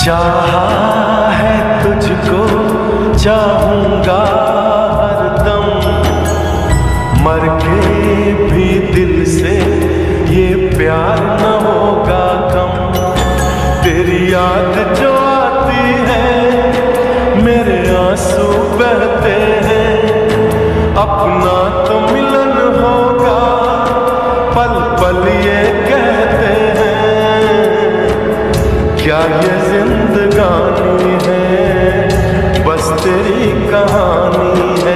चाहा है तुझको, चाहूंगा हरदम, मर के भी दिल से ये प्यार न होगा कम। तेरी याद जो आती है मेरे आंसू बहते हैं, अपना तो मिलन होगा पल पल ये कहते हैं। क्या ये जिंदगानी है, बस तेरी कहानी है।